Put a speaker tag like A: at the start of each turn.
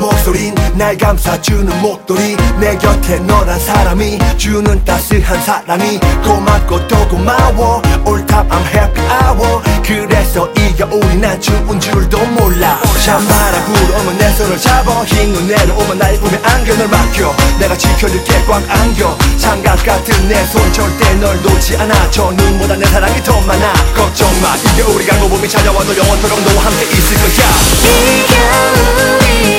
A: 목소린 날 감싸주는 목도리 내 곁에 너란 사람이 주는 따스한 사랑이 고맙고 또 고마워 All time I'm happy hour 그래서 이 겨울이 난 추운 줄도 몰라 찬바람 불어오면 내 손을 잡아 흰 눈 내려오면 날 보며 안겨 널 맡겨 내가 지켜줄게 꽉 안겨 장갑 같은 내 손 절대 널 놓지 않아 저 눈보다 내 사랑이 더 많아 걱정마 이 겨울이 가고 봄이 찾아와도 영원토록 너와 함께 있을 거야
B: 이 겨울이